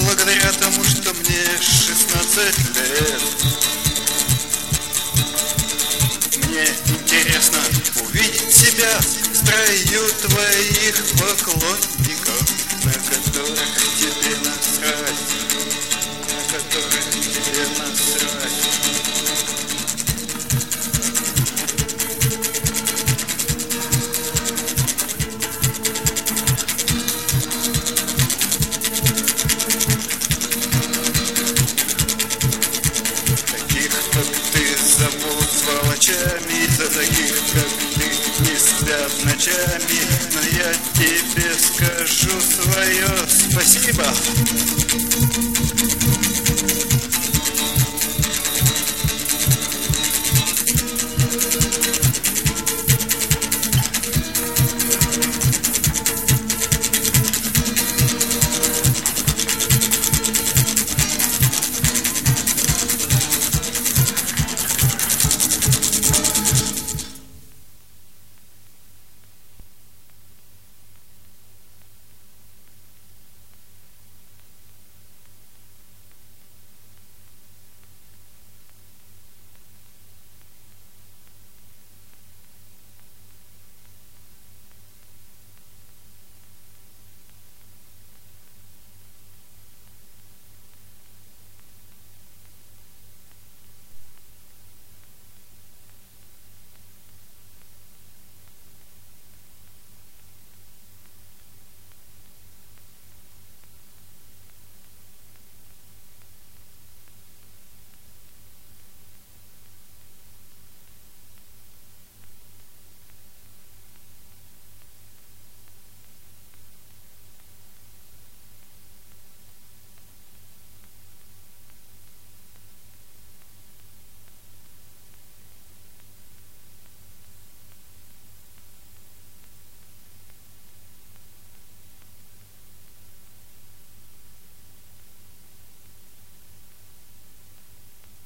благодаря тому, что мне 16 лет. Мне интересно увидеть себя в строю твоих поклонников, на которых тебе насрать, на которых тебе насрать. За таких, как ты, не спят ночами. Но я тебе скажу свое спасибо.